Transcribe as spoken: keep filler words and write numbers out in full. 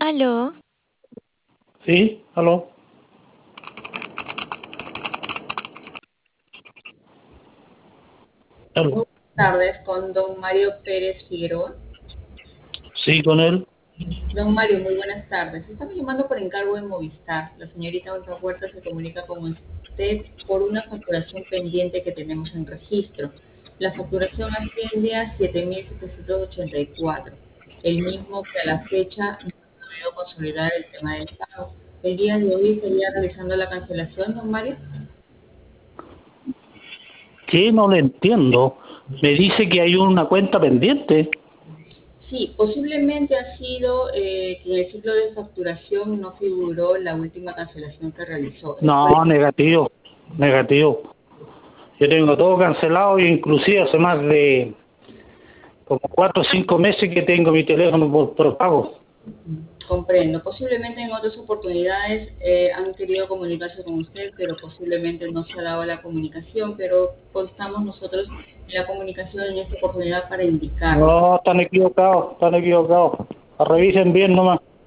Aló, Sí, aló. Muy Aló. buenas tardes con don Mario Pérez Figueroa. Sí, con él. Don Mario, muy buenas tardes. Estamos llamando por encargo de Movistar. La señorita Olga Huerta se comunica con usted por una facturación pendiente que tenemos en registro. La facturación asciende a siete mil setecientos ochenta y cuatro, el mismo que a la fecha no ha podido consolidar el tema del pago. El día de hoy estaría realizando la cancelación, don Mario. ¿Qué? No le entiendo. Me dice que hay una cuenta pendiente. Sí, posiblemente ha sido eh, que en el ciclo de facturación no figuró la última cancelación que realizó. Esto No, es, negativo. Negativo. Yo tengo todo cancelado y inclusive hace más de como cuatro o cinco meses que tengo mi teléfono por, por pago. comprendo. Posiblemente en otras oportunidades eh, han querido comunicarse con usted, pero posiblemente no se ha dado la comunicación, pero constamos nosotros en la comunicación en esta oportunidad para indicarle. No, están equivocados, están equivocados. Revisen bien nomás.